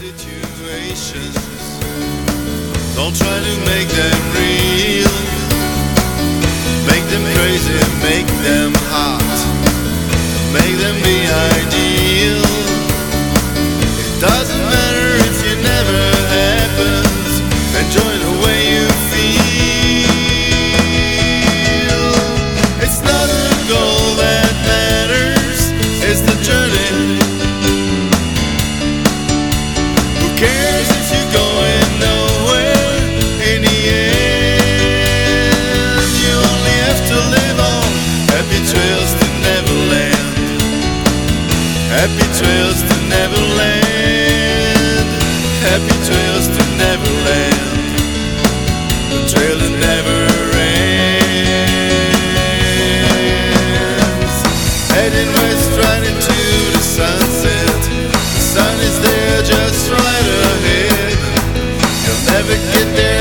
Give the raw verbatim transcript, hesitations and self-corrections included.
situations. Don't try to make them real. Make them crazy, make them hot. Make them be ideal. It doesn't matter if it never happens. Enjoy the way you feel. It's not the goal that matters, it's the journey. Who cares if you're going nowhere? In the end, you only have to live on. Happy trails to Neverland. Happy trails to Neverland. Happy trails to Neverland. The trail that never ends. Heading west right into the sunset. The sun is there just right ahead. You'll never get there